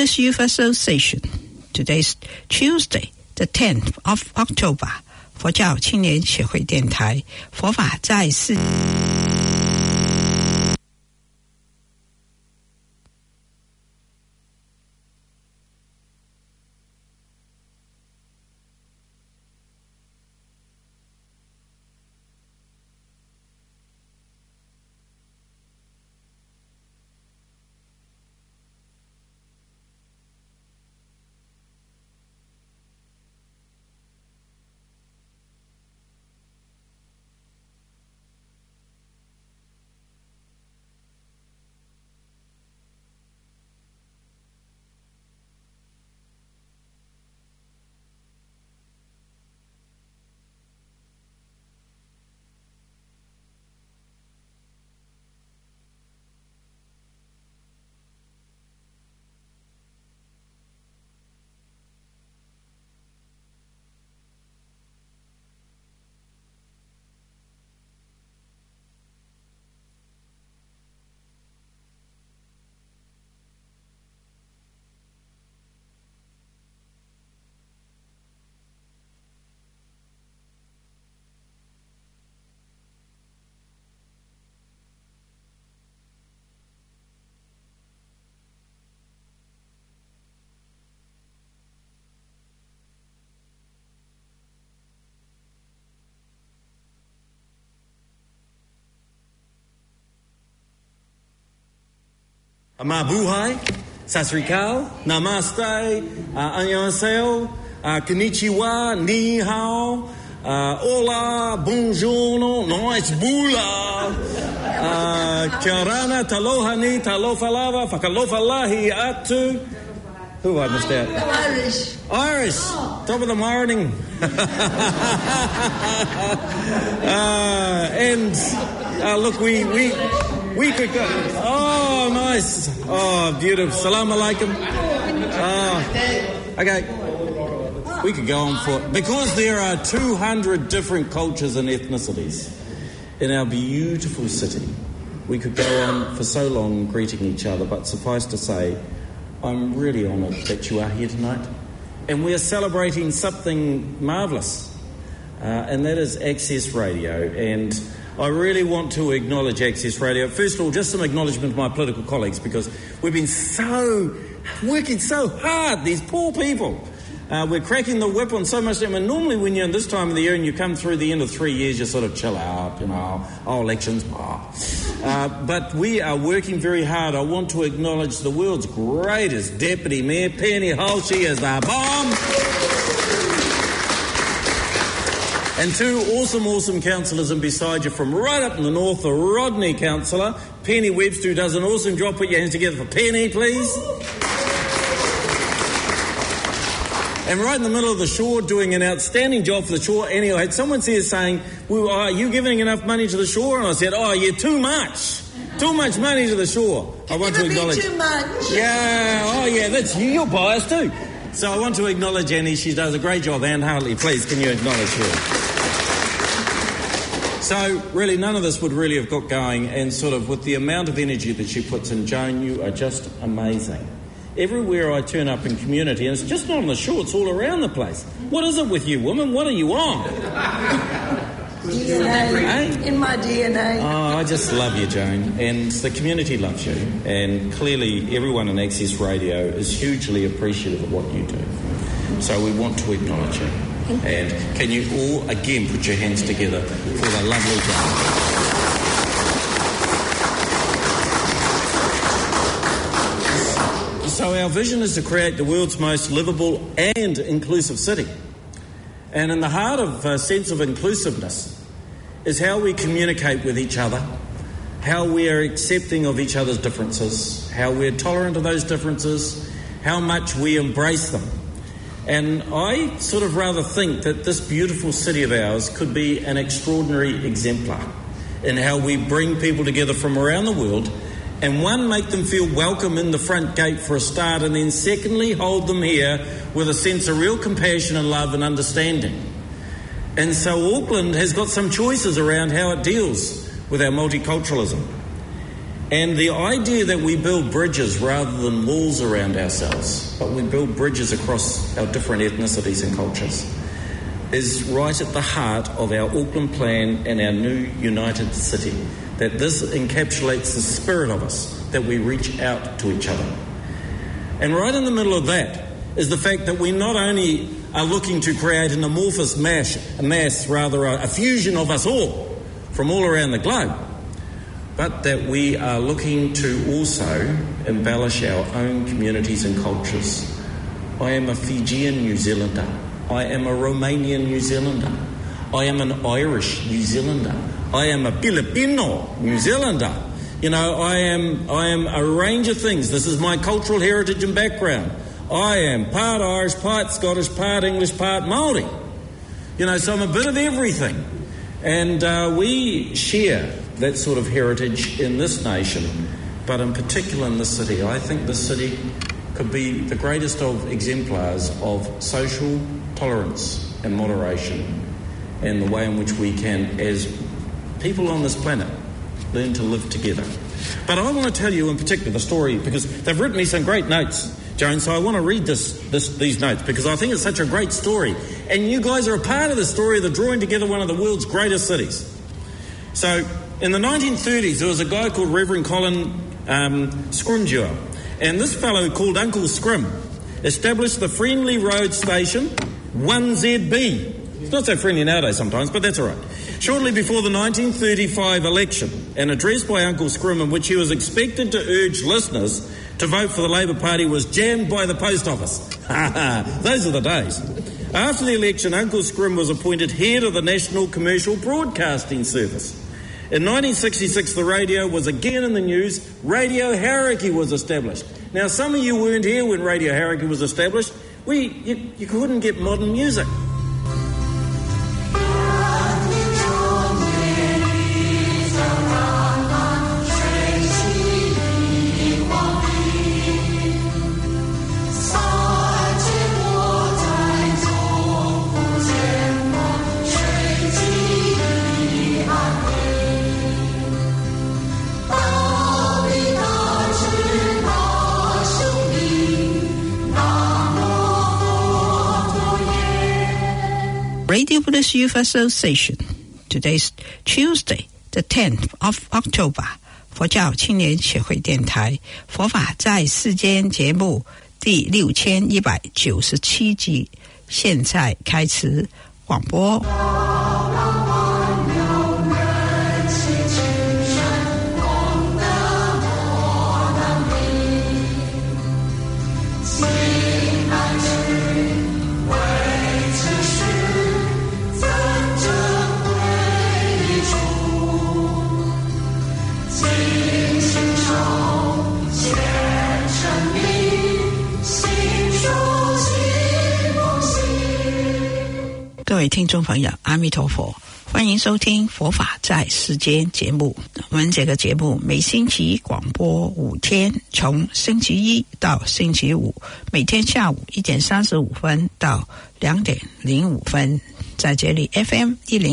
Buddhist Youth Association. Today's Tuesday, the 10th of October. 佛教青年协会电台，佛法在世。 Mabuhay, Sasrikal, Namaste, Annyeonghaseyo, Konnichiwa, Ni Hao, Hola, Buongiorno, Nice Bula, Kiarana, Talohani, Talofalava, Fakalofalahi, Atu. Who I missed out? Irish. Top of the morning. Look, we could go. Oh, nice. Oh, beautiful. Salam alaikum. Okay. We could go on for... Because there are 200 different cultures and ethnicities in our beautiful city, we could go on for so long greeting each other, but suffice to say, I'm really honoured that you are here tonight. And we are celebrating something marvellous, and that is Access Radio. And I really want to acknowledge Access Radio. First of all, just some acknowledgement of my political colleagues, because we've been working so hard, these poor people. We're cracking the whip on so much. I mean, normally when you're in this time of the year and you come through the end of 3 years, you sort of chill out, elections. But we are working very hard. I want to acknowledge the world's greatest Deputy Mayor, Penny Hall. She is the bomb. And two awesome councillors and beside you from right up in the north, the Rodney councillor, Penny Webster, who does an awesome job. Put your hands together for Penny, please. And right in the middle of the shore, doing an outstanding job for the shore. Anyway, I had someone here saying, well, are you giving enough money to the shore? And I said, too much. Too much money to the shore. I want to acknowledge. Too much. Yeah, that's you. You're biased too. So I want to acknowledge Annie. She does a great job. Anne Hartley, please, can you acknowledge her? So really, none of this would really have got going, and sort of with the amount of energy that she puts in, Joan, you are just amazing. Everywhere I turn up in community, and it's just not on the shore, it's all around the place. What is it with you, woman? What are you on? DNA. In my DNA. Oh, I just love you, Joan. And the community loves you. And clearly everyone in Access Radio is hugely appreciative of what you do. So we want to acknowledge you. And can you all again put your hands together for the lovely Joan? So our vision is to create the world's most livable and inclusive city. And in the heart of a sense of inclusiveness is how we communicate with each other, how we are accepting of each other's differences, how we're tolerant of those differences, how much we embrace them. And I sort of rather think that this beautiful city of ours could be an extraordinary exemplar in how we bring people together from around the world, and one, make them feel welcome in the front gate for a start, and then secondly, hold them here with a sense of real compassion and love and understanding. And so Auckland has got some choices around how it deals with our multiculturalism. And the idea that we build bridges rather than walls around ourselves, but we build bridges across our different ethnicities and cultures, is right at the heart of our Auckland Plan and our new united city. That this encapsulates the spirit of us, that we reach out to each other. And right in the middle of that is the fact that we not only are looking to create an amorphous a fusion of us all from all around the globe, but that we are looking to also embellish our own communities and cultures. I am a Fijian New Zealander. I am a Romanian New Zealander. I am an Irish New Zealander. I am a Filipino New Zealander. You know, I am a range of things. This is my cultural heritage and background. I am part Irish, part Scottish, part English, part Māori. You know, so I'm a bit of everything. And we share that sort of heritage in this nation, but in particular in this city. I think this city could be the greatest of exemplars of social tolerance and moderation, and the way in which we can, as people on this planet, learn to live together. But I want to tell you in particular the story, because they've written me some great notes, Joan, so I want to read these notes because I think it's such a great story. And you guys are a part of the story of the drawing together one of the world's greatest cities. So in the 1930s, there was a guy called Reverend Colin Scrimgeour, and this fellow called Uncle Scrim established the Friendly Road Station 1ZB. It's not so friendly nowadays sometimes, but that's all right. Shortly before the 1935 election, an address by Uncle Scrim in which he was expected to urge listeners to vote for the Labour Party was jammed by the post office. Those are the days. After the election, Uncle Scrim was appointed head of the National Commercial Broadcasting Service. In 1966, the radio was again in the news. Radio Hauraki was established. Now, some of you weren't here when Radio Hauraki was established. You couldn't get modern music. Radio Buddhist Youth Association. Today's Tuesday, the 10th of October. 佛教青年协会电台佛法在世间节目第6197集，现在开始广播。各位听众朋友，阿弥陀佛，欢迎收听佛法在世间节目。我们这个节目每星期广播5天，从星期一到星期五，每天下午1点35分到2点05分，在这里 FM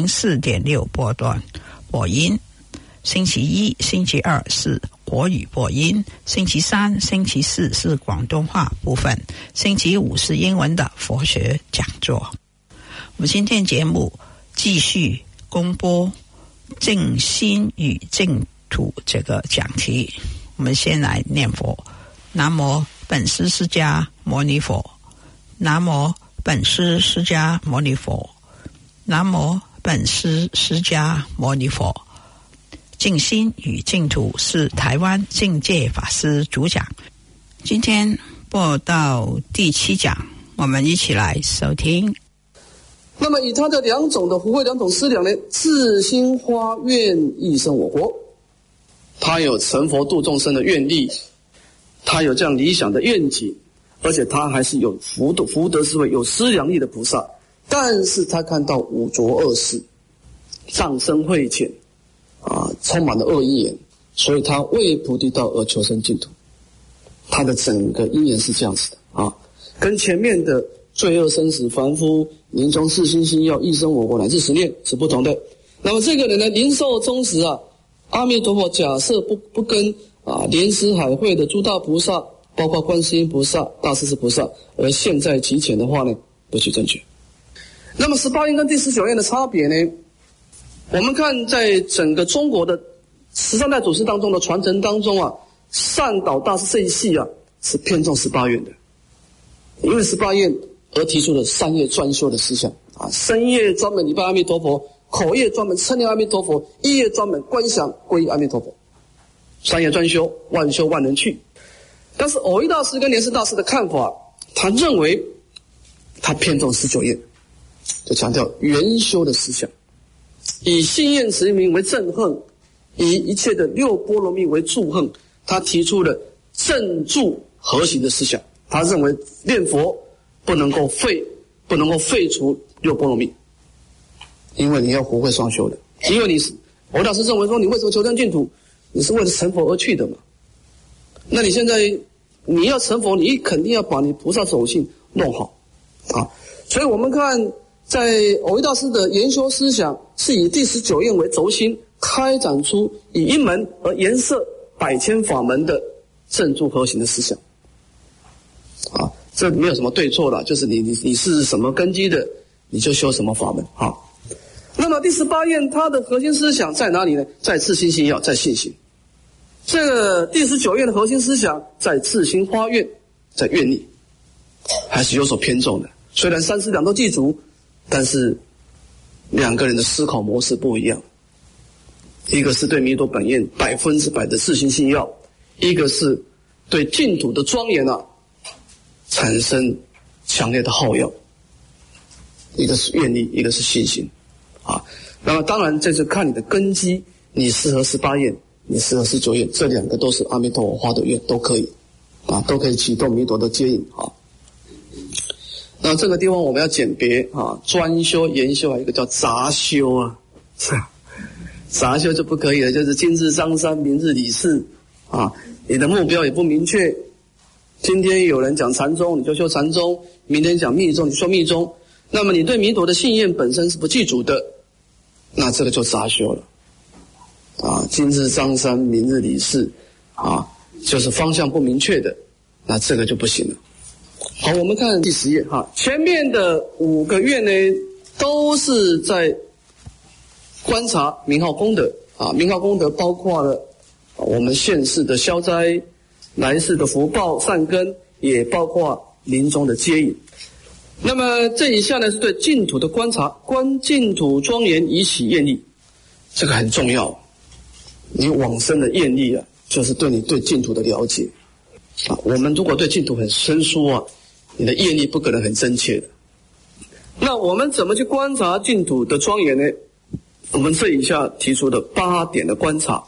104.6波段播音。星期一、星期二是国语播音，星期三、星期四是广东话部分，星期五是英文的佛学讲座。我们今天节目继续公播正心与净土这个讲题。我们先来念佛：南无本师释迦牟尼佛，南无本师释迦牟尼佛，南无本师释迦牟尼佛。净心与净土是台湾净戒法师主讲，今天播到第7讲，我们一起来收听。 那么以他的两种的福慧两种思量呢，自心发愿益生我国，他有成佛度众生的愿力，他有这样理想的愿景，而且他还是有福德智慧有思量力的菩萨，但是他看到五浊恶世，障深慧浅充满了恶因缘，所以他为菩提道而求生净土。他的整个因缘是这样子的跟前面的罪恶生死凡夫临终自心心要益生我国乃至10念是不同的。那么这个人呢，临寿终时阿弥陀佛假设不跟莲师海会的诸大菩萨，包括观世音菩萨、大势至菩萨而现在其前的话呢，不去正确。那么18愿跟第19愿的差别呢，我们看在整个中国的13代祖师当中的传承当中善导大师这一系是偏重18愿的，因为18愿而提出了3业专修的思想身业专门礼拜阿弥陀佛，口业专门称念阿弥陀佛，意业专门观想皈依阿弥陀佛，3业专修，万修万能去。但是藕益大师跟莲师大师的看法，他认为他偏重19愿，就强调圆修的思想，以信愿持名为正行，以一切的6波罗蜜为助行。他提出了正助合行的思想，他认为念佛不能够废除6波罗蜜，因为你要活会双修的。因为藕益大师认为说，你为什么求生净土？你是为了成佛而去的嘛。那你现在你要成佛，你肯定要把你菩萨走性弄好所以我们看在藕益大师的研修思想是以第19愿为轴心，开展出以一门而颜色百千法门的正助合行的思想这没有什么对错的，就是你是什么根基的，你就修什么法门那么第18愿它的核心思想在哪里呢？在自心信要，在信心。这个第19愿的核心思想在自心发愿，在愿力，还是有所偏重的。虽然3、4两都记住，但是2个人的思考模式不一样。一个是对弥陀本愿100%的自心信要，一个是对净土的庄严产生强烈的好要。一个是愿力，一个是信心那么当然这是看你的根基，你适合18愿，你适合19愿，这2个都是阿弥陀佛发的愿，都可以都可以启动弥陀的接引那这个地方我们要简别专修、研修，还有一个叫杂修杂修就不可以了，就是今日张三，明日李四你的目标也不明确。今天有人讲禅宗，你就修禅宗；明天讲密宗，你修密宗。那么你对弥陀的信愿本身是不记住的，那这个就杂修了今日张三，明日李四就是方向不明确的，那这个就不行了。好，我们看第10页前面的5个愿呢，都是在观察名号功德名号功德包括了我们现世的消灾，来世的福报善根，也包括临终的接引。那么这一项呢，是对净土的观察，观净土庄严以起愿力，这个很重要。你往生的愿力就是对你对净土的了解我们如果对净土很生疏你的愿力不可能很真切的。那我们怎么去观察净土的庄严呢？我们这以下提出的8点的观察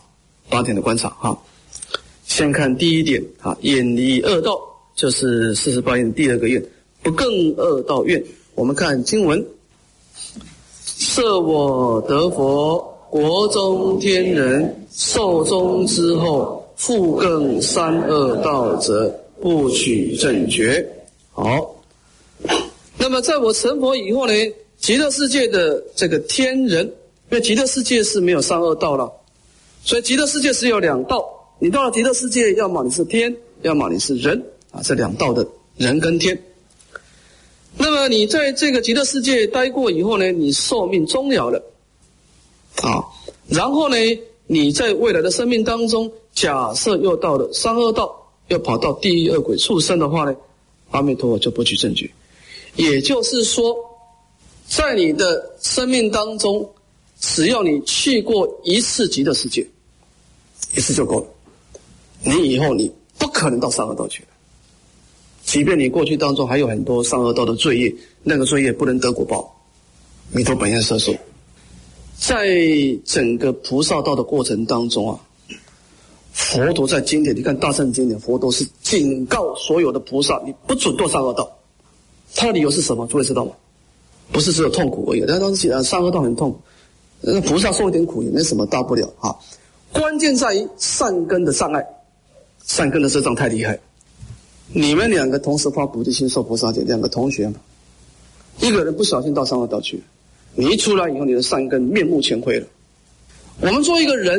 先看第1点远离恶道，就是48愿第2个愿，不更恶道愿。我们看经文，设我得佛，国中天人，寿终之后，复更3恶道者，不取正觉。好，那么在我成佛以后呢，极乐世界的这个天人，因为极乐世界是没有3恶道了，所以极乐世界只有2道。你到了极乐世界，要么你是天，要么你是人这2道的人跟天。那么你在这个极乐世界待过以后呢，你寿命终了了然后呢，你在未来的生命当中，假设又到了3恶道，又跑到地狱恶鬼畜生的话呢，阿弥陀佛就不取正觉。也就是说，在你的生命当中，只要你去过1次极乐世界，1次就够了，你以后你不可能到3恶道去了。即便你过去当中还有很多3恶道的罪业，那个罪业不能得果报，弥陀本愿摄受。在整个菩萨道的过程当中佛陀在经典，你看大乘经典，佛陀是警告所有的菩萨，你不准堕3恶道。他的理由是什么？诸位知道吗？不是只有痛苦而已，但当时3恶道很痛苦，那菩萨受一点苦也没什么大不了关键在于善根的障碍，善根的遮障太厉害。你们2个同时发菩提心受菩萨戒，2个同学嘛，一个人不小心到3恶道去了，你一出来以后，你的善根面目全非了。我们做一个人，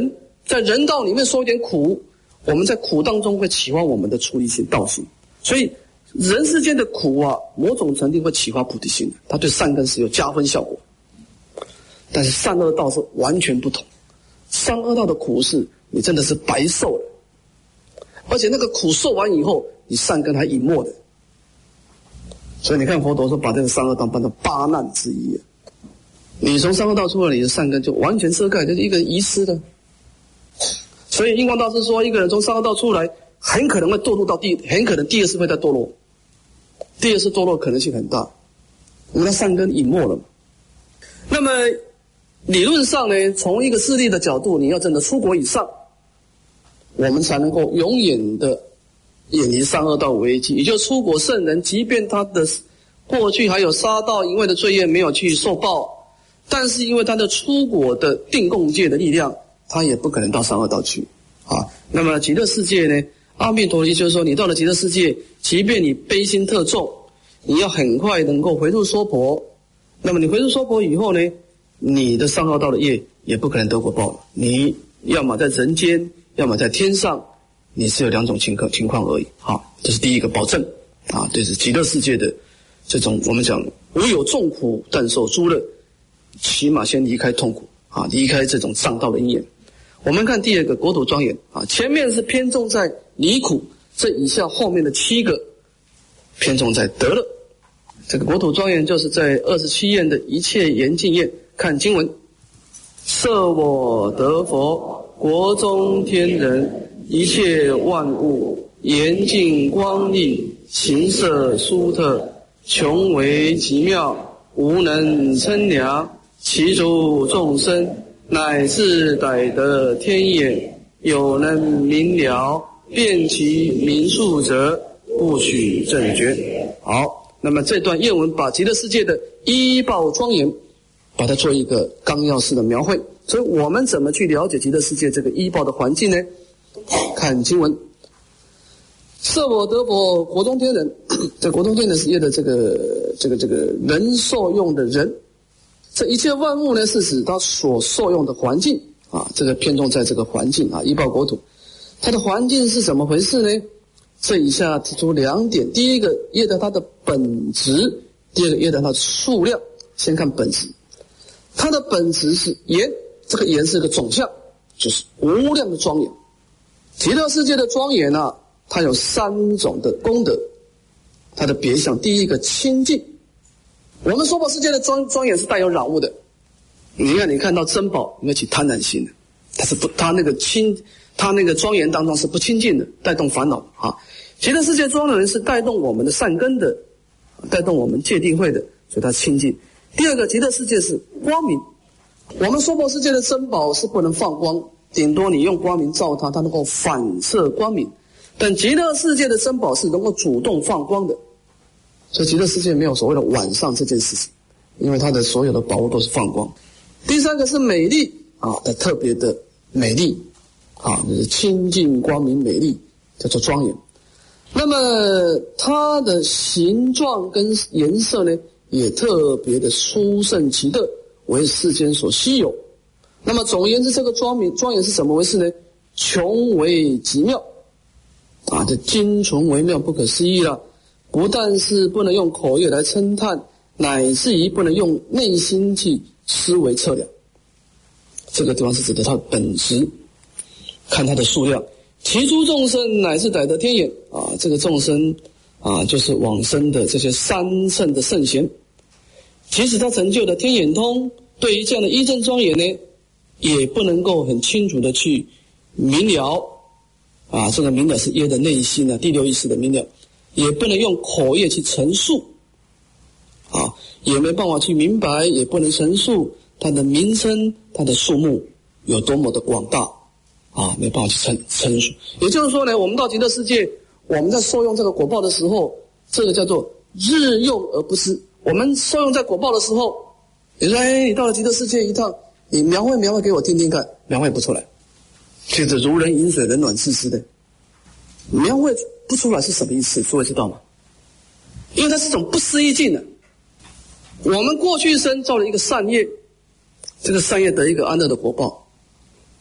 在人道里面受一点苦，我们在苦当中会启发我们的出离心、道心。所以人世间的苦啊，某种程度会启发菩提心的，它对善根是有加分效果。但是善恶道是完全不同，善恶道的苦是你真的是白受了，而且那个苦受完以后，你善根还隐没的。所以你看佛陀说把这个善恶道办成八难之一啊，你从善恶道出来，你的善根就完全遮盖，就是一个遗失的。所以印光大师说，一个人从善恶道出来，很可能会堕入到很可能第二次会再堕落，第二次堕落可能性很大，因为他善根隐没了嘛。那么理论上呢，从一个势力的角度，你要真的出国以上，我们才能够永远的远离善恶道危机。也就是出国圣人，即便他的过去还有杀盗淫秽的罪业没有去受报，但是因为他的出国的定共戒的力量，他也不可能到善恶道去啊。那么极乐世界呢，阿弥陀佛就是说，你到了极乐世界，即便你悲心特重，你要很快能够回入娑婆。那么你回入娑婆以后呢，你的善恶道的业也不可能得果报了。你要么在人间，要么在天上，你只有两种情况而已。好，这是第一个保证啊，这是极乐世界的这种我们讲无有众苦，但受诸乐，起码先离开痛苦啊，离开这种上道的因缘。我们看第二个国土庄严啊，前面是偏重在离苦，这以下后面的7个偏重在得乐。这个国土庄严就是在27页的一切严净页看经文，设我得佛，国中天人，一切万物，严净光丽，形色殊特，穷为极妙，无能称量，其诸众生，乃至逮得天眼，有能明了，辨其名数者，不许正觉。好，那么这段愿文把极乐世界的依报庄严把它做一个纲要式的描绘。所以我们怎么去了解极乐世界这个依报的环境呢？看经文，设我得佛，国中天人。这国中天人是业的这个人受用的人，这一切万物呢是指他所受用的环境啊，这个偏重在这个环境啊，依报国土，它的环境是怎么回事呢？这以下提出2点，第一个业的它的本质，第二个业的它的数量。先看本质，它的本质是严，这个严是个总相，就是无量的庄严。极乐世界的庄严啊，它有3种的功德，它的别相。第一个清净，我们娑婆世界的庄严是带有染污的。你看到珍宝，你会起贪婪心的，它那个庄严当中是不清净的，带动烦恼啊。极乐世界庄严是带动我们的善根的，带动我们戒定慧的，所以它清净。第二个，极乐世界是光明。我们娑婆世界的珍宝是不能放光，顶多你用光明照它，它能够反射光明。但极乐世界的珍宝是能够主动放光的，所以极乐世界没有所谓的晚上这件事情，因为它的所有的宝物都是放光。第三个是美丽啊，它特别的美丽啊，就是清净光明美丽，叫做庄严。那么它的形状跟颜色呢，也特别的殊胜奇特，为世间所稀有。那么总而言之，这个庄严是怎么回事呢？穷为极妙啊，这精纯为妙，不可思议了。不但是不能用口业来称叹，乃至于不能用内心去思维测量。这个地方是指的它的本质，看它的数量。其诸众生乃至逮得天眼啊，这个众生啊，就是往生的这些三圣的圣贤，即使他成就的天眼通，对于这样的依正庄严呢，也不能够很清楚的去明了啊，这个明了是业的内心啊，第六意识的明了，也不能用口业去陈述啊，也没办法去明白，也不能陈述它的名称，它的数目有多么的广大啊，没办法去陈述。也就是说呢，我们到极乐世界，我们在受用这个果报的时候，这个叫做日用而不思。我们受用在果报的时候，你说你到了极乐世界一趟，你描绘给我听听看，描绘不出来，就是如人饮水，冷暖自知的，描绘不出来是什么意思？诸位知道吗？因为它是一种不思议境的。我们过去生造了一个善业，这个善业得一个安乐的果报，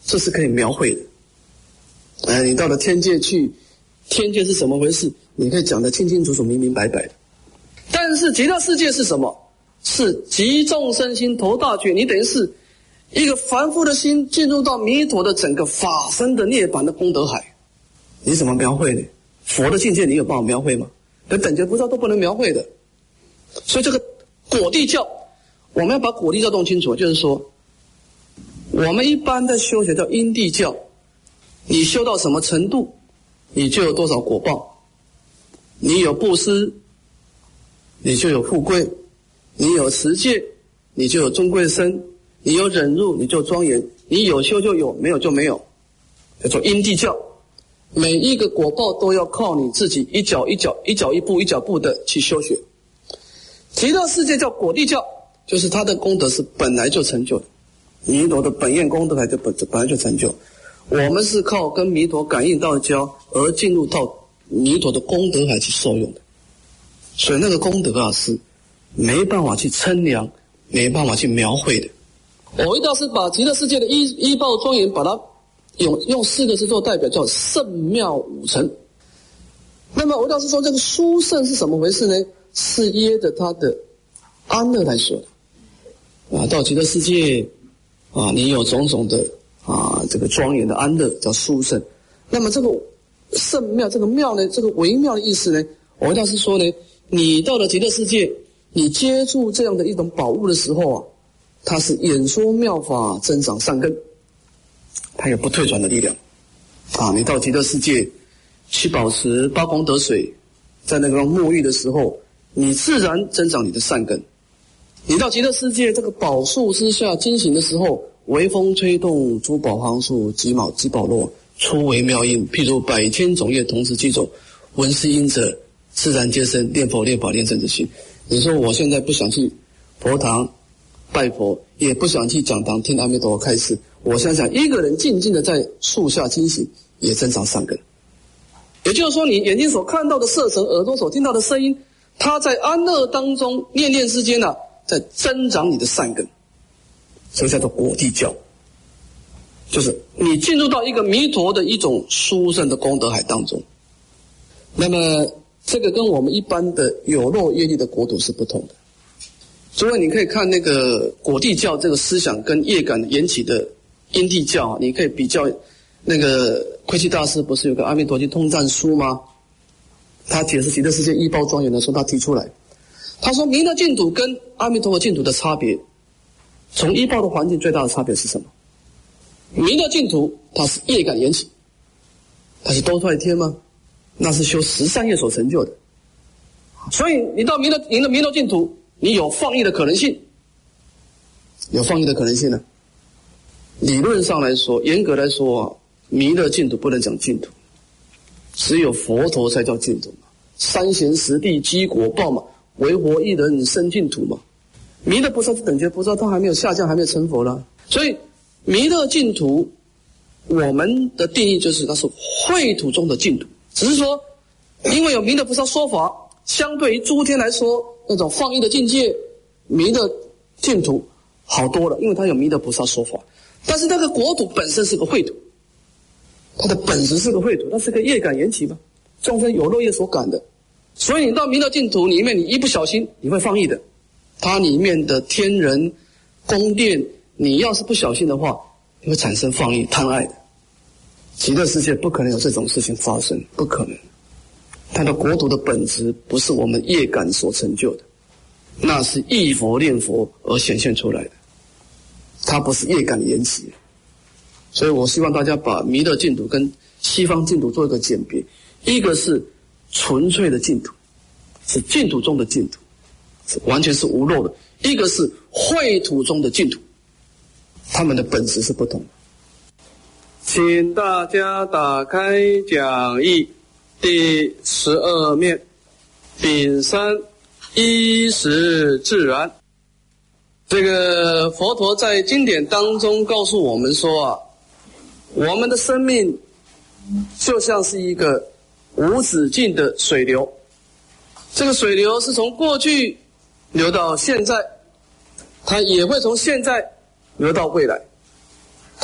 这是可以描绘的。你到了天界去，天界是怎么回事？你可以讲得清清楚楚、明明白白的。但是极乐世界是什么？是集众生心投大觉，你等于是一个凡夫的心进入到弥陀的整个法身的涅槃的功德海。你怎么描绘呢？佛的境界你有办法描绘吗？连等觉菩萨都不能描绘的。所以这个果地教，我们要把果地教弄清楚，就是说我们一般在修学叫因地教，你修到什么程度，你就有多少果报。你有布施，你就有富贵；你有持戒，你就有尊贵身；你有忍辱，你就庄严；你有修就有，没有就没有，叫做因地教。每一个果报都要靠你自己一脚一脚、一脚一步、一脚步的去修学。极乐世界叫果地教，就是他的功德是本来就成就的，弥陀的本愿功德本来就成就。我们是靠跟弥陀感应道交而进入到弥陀的功德海去受用的，所以那个功德是没办法去称量，没办法去描绘的。我一道是把极乐世界的依报庄严，把它用4个字做代表，叫圣妙五成。那么我一道是说这个殊胜是什么回事呢？是耶的他的安乐来说的。到极乐世界你有种种的这个庄严的安乐叫殊胜。那么这个圣妙，这个妙呢，这个微妙的意思呢，我倒是说呢，你到了极乐世界，你接触这样的一种宝物的时候它是演说妙法，增长善根，它有不退转的力量你到极乐世界去保持八功德水，在那个沐浴的时候，你自然增长你的善根。你到极乐世界这个宝树之下经行的时候，微风吹动诸宝行树，几宝落，出微妙音，譬如百千种业同时具足，闻是音者，自然皆生念佛念法念正之心。你说我现在不想去佛堂拜佛，也不想去讲堂听阿弥陀佛开示，我想想一个人静静的在树下经行，也增长善根。也就是说，你眼睛所看到的色尘，耳朵所听到的声音，它在安乐当中念念之间在增长你的善根，所以叫做果地教。就是你进入到一个弥陀的一种殊胜的功德海当中。那么这个跟我们一般的有漏业力的国土是不同的。所以你可以看那个果地教这个思想跟业感缘起的因地教，你可以比较那个窥基大师不是有个阿弥陀经通赞书吗？他解释极乐世界依报庄严的时候，他提出来，他说弥勒净土跟阿弥陀佛净土的差别，从依报的环境最大的差别是什么？弥勒净土它是业感缘起，它是多出来天吗？那是修十善业所成就的。所以你到弥勒净土，你有放逸的可能性，有放逸的可能性呢。理论上来说，严格来说弥勒净土不能讲净土，只有佛陀才叫净土嘛。三贤十地积果报嘛，为活一人生净土嘛。弥勒菩萨是等觉菩萨，他还没有下降，还没有成佛了。所以弥勒净土，我们的定义就是它是秽土中的净土，只是说，因为有弥勒菩萨说法，相对于诸天来说，那种放逸的境界，弥勒净土好多了，因为它有弥勒菩萨说法。但是那个国土本身是个秽土，它的本质是个秽土，它是个业感缘起嘛，众生有漏业所感的。所以你到弥勒净土里面，你一不小心你会放逸的，它里面的天人宫殿，你要是不小心的话，你会产生放逸贪爱的。极乐世界不可能有这种事情发生，不可能。它的国土的本质不是我们业感所成就的，那是忆佛念佛而显现出来的，它不是业感缘起。所以我希望大家把弥勒净土跟西方净土做一个鉴别，一个是纯粹的净土，是净土中的净土，是完全是无漏的；一个是秽土中的净土，它们的本质是不同的。请大家打开讲义第12面，丙三依时自然。这个佛陀在经典当中告诉我们说我们的生命就像是一个无止境的水流，这个水流是从过去流到现在，它也会从现在流到未来，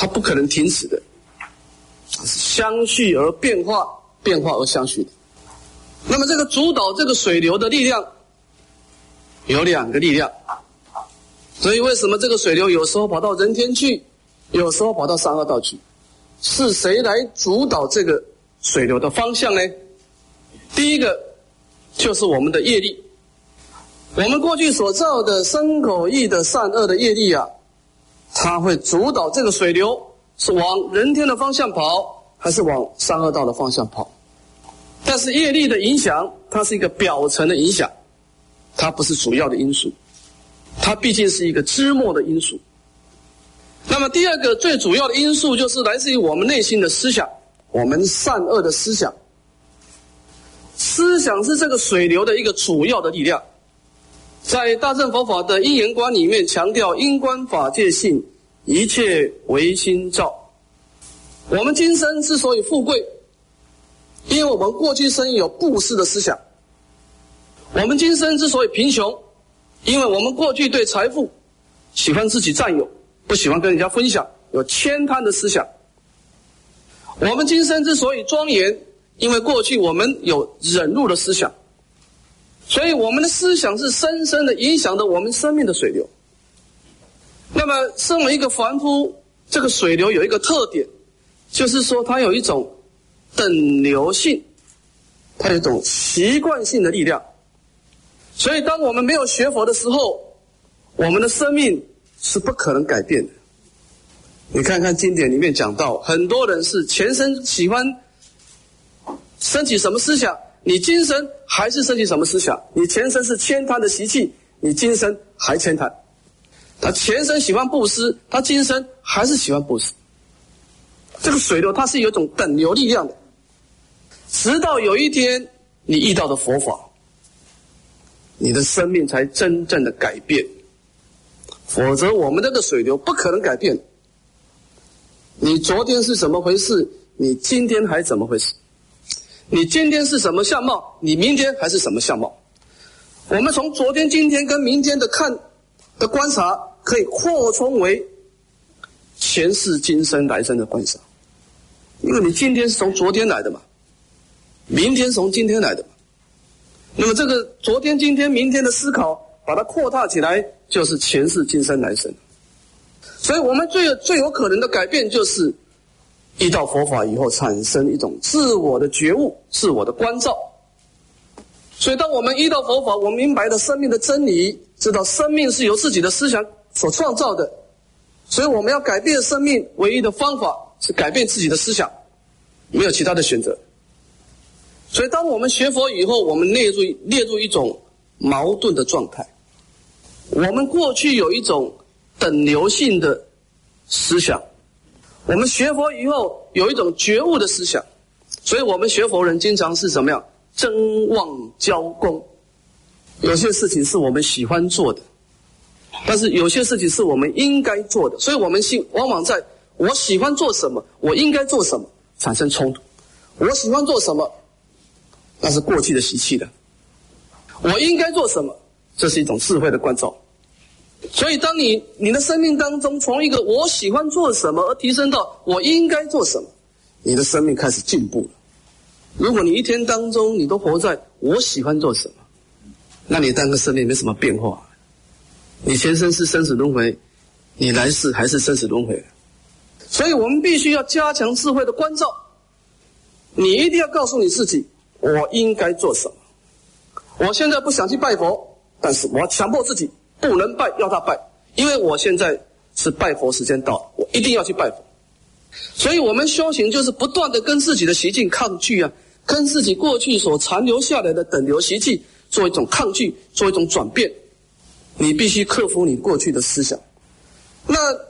它不可能停止的，它是相续而变化，变化而相续的。那么这个主导这个水流的力量有2个力量，所以为什么这个水流有时候跑到人天去，有时候跑到三恶道去？是谁来主导这个水流的方向呢？第一个就是我们的业力，我们过去所造的身口意的善恶的业力啊，它会主导这个水流是往人天的方向跑，还是往三恶道的方向跑。但是业力的影响，它是一个表层的影响，它不是主要的因素，它毕竟是一个枝末的因素。那么第二个最主要的因素就是来自于我们内心的思想，我们善恶的思想。思想是这个水流的一个主要的力量。在大乘佛法的因缘观里面强调因观法界性，一切唯心造。我们今生之所以富贵，因为我们过去生有布施的思想。我们今生之所以贫穷，因为我们过去对财富喜欢自己占有，不喜欢跟人家分享，有悭贪的思想。我们今生之所以庄严，因为过去我们有忍辱的思想。所以我们的思想是深深的影响着我们生命的水流。那么身为一个凡夫，这个水流有一个特点，就是说它有一种等流性，它有一种习惯性的力量。所以当我们没有学佛的时候，我们的生命是不可能改变的。你看看经典里面讲到，很多人是前生喜欢升起什么思想，你今生还是升起什么思想。你前生是悭贪的习气，你今生还悭贪。他前生喜欢布施，他今生还是喜欢布施。这个水流它是有一种等流力量的，直到有一天你遇到的佛法，你的生命才真正的改变。否则我们这个水流不可能改变。你昨天是怎么回事，你今天还怎么回事。你今天是什么相貌，你明天还是什么相貌。我们从昨天今天跟明天的观察，可以扩充为前世今生来生的观察。因为你今天是从昨天来的嘛，明天从今天来的嘛。那么这个昨天今天明天的思考，把它扩大起来，就是前世今生来生。所以我们最有可能的改变，就是遇到佛法以后产生一种自我的觉悟，自我的关照。所以当我们遇到佛法，我们明白了生命的真理，知道生命是由自己的思想所创造的。所以我们要改变生命唯一的方法是改变自己的思想，没有其他的选择。所以当我们学佛以后，我们列入一种矛盾的状态。我们过去有一种等流性的思想，我们学佛以后有一种觉悟的思想。所以我们学佛人经常是怎么样？争妄交功。有些事情是我们喜欢做的，但是有些事情是我们应该做的。所以我们往往在我喜欢做什么，我应该做什么产生冲突。我喜欢做什么，那是过去的习气的。我应该做什么，这是一种智慧的关照。所以当你的生命当中从一个我喜欢做什么而提升到我应该做什么，你的生命开始进步了。如果你一天当中你都活在我喜欢做什么，那你当个生命没什么变化。你前生是生死轮回，你来世还是生死轮回。所以我们必须要加强智慧的关照。你一定要告诉你自己，我应该做什么。我现在不想去拜佛，但是我要强迫自己不能拜，要他拜，因为我现在是拜佛时间到了，我一定要去拜佛。所以我们修行就是不断的跟自己的习境抗拒啊，跟自己过去所残留下来的等流习气做一种抗拒，做一种转变。你必须克服你过去的思想。那